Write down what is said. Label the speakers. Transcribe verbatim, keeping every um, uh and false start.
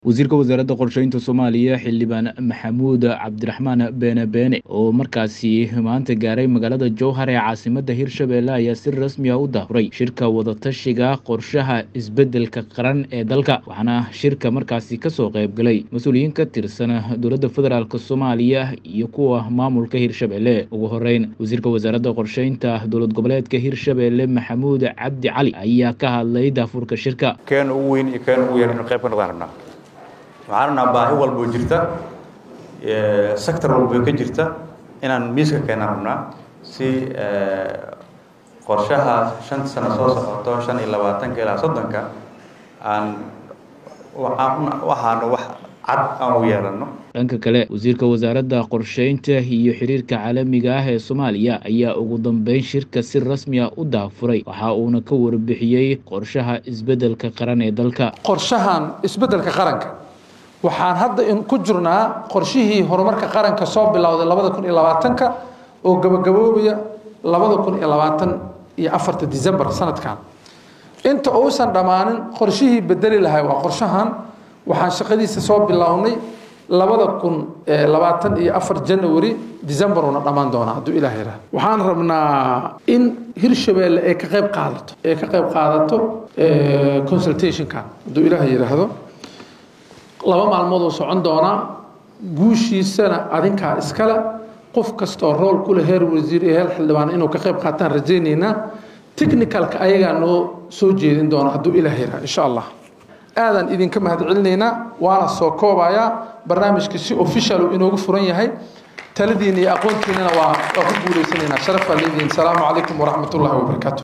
Speaker 1: wasiirka wasaaradda qorsheynta Soomaaliya xildhibaan Maxamuud Cabdiraxmaan Beene Beene oo markaasi maanta gaaray magaalada Jowhar ee caasimadda Hirshabelle ayaa si rasmi ah u daafuray shirka wadatashiga qorshaha isbeddelka qaran ee dalka waxaana shirka markaasi ka soo qayb galay mas'uuliyiin ka tirsan dowladda federaalka Soomaaliya iyo kuwa maamulka Hirshabelle ugu horeyn wasiirka wasaaradda qorsheynta dowlad goboleedka Hirshabelle Maxamuud Cabdi Cali ayaa ka hadlay daafurka shirka
Speaker 2: keen ugu weyn iyo keen ugu yar in qayb ka noqdaan waxaana baahi walba jirta ee sector walba ka jirta inaan miiska keenan rabnaa si qorshaha shan sano soo socoto shan iyo labaatan ilaa soddon ka aan waxaan wax cad aan u yeelano
Speaker 1: dhanka kale wasiirka wasaaradda qorsheynta iyo xiriirka caalamiga ah ee Soomaaliya ayaa ugu dambeyn shirka si rasmi ah u daafuray waxa uuna ka warbixiyay qorshaha isbeddelka qaran ee dalka
Speaker 3: qorshahan isbeddelka qaranka waxaan hadda in ku jirnaa qorshihii horumarka qaranka soo bilowday labada kun iyo labaatanka oo gabagaboobaya labada kun iyo labaatan iyo afarta December sanadkan inta uusan dhamaanin qorshihii bedeli lahaa waa qorshahan waxaan shaqadiisa soo bilownay labada kun iyo labaatan iyo afar January December una dhamaan doona haduu Ilaahay yiraahdo waxaan rabnaa in Hirshabelle ay ka qayb qaadato ay ka qayb qaadato consultation ka haduu Ilaahay yiraahdo laba maalmood oo socon doona guushiisana adinka iskala qof kasto role ku leh heer wasiir ee xildhibaan inuu ka qayb qaataan rajeynayna technical ka ayaga noo soo jeedin doona haduu Ilaahay yiraahdo insha Allah aadan idinka mahadcelinayna waana soo koobaya barnaamijka si official inoogu furan yahay taladiina iyo aqoontiina waa ku guuleysanayna sharaf leedin salaamu calaykum wa rahmatullahi wa barakatuh